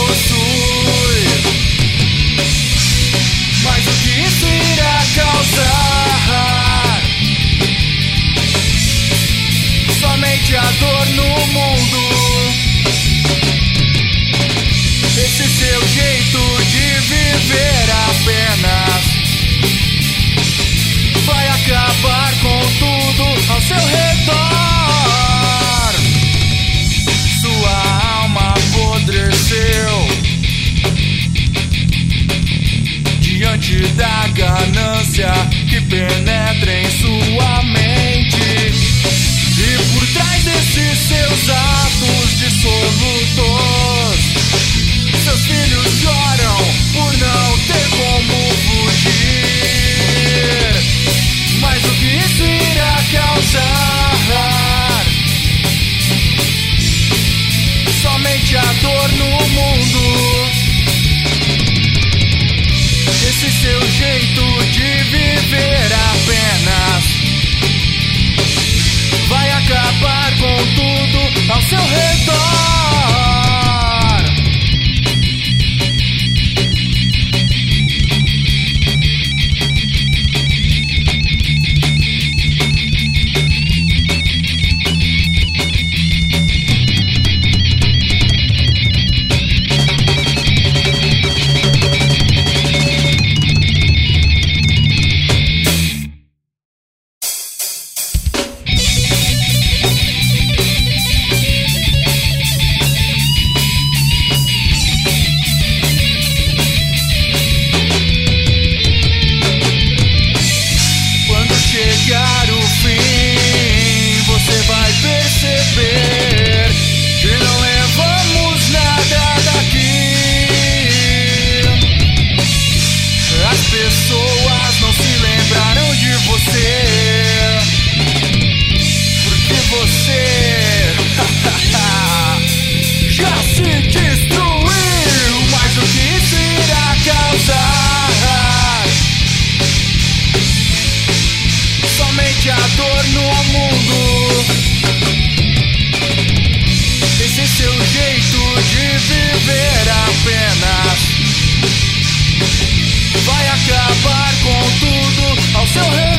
possui. Mas o que isso irá causar? Somente a dor no mundo. Esse seu jeito de viver apenas vai acabar com tudo ao seu redor. Sua alma apodreceu diante da ganância que penetra em sua mente. E por trás desses seus atos dissolutos, seus filhos choram por não ter como fugir. Mas o que isso irá causar? Somente a dor no mundo. Esse seu jeito de viver apenas vai acabar com tudo ao seu redor. Chegar o fim, você vai perceber que não levamos nada daqui. As pessoas não se lembrarão de você, porque você já se destruiu. Mas o que isso irá causar? Somente a dor no mundo. Esse seu jeito de viver apenas vai acabar com tudo ao seu redor.